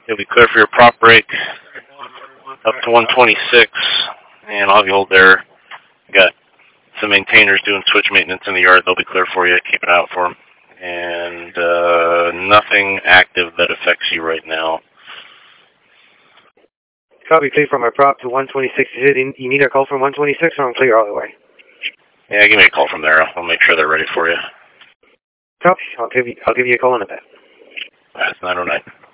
You'll be clear for your prop break up to 126, and I'll have you hold there. Got some maintainers doing switch maintenance in the yard. They'll be clear for you. Keep an eye out for them. And nothing active that affects you right now. Copy, clear from my prop to 126. You need a call from 126 or I'm clear all the way? Yeah, give me a call from there. I'll make sure they're ready for you. Copy. I'll give you a call in a bit. That's 909.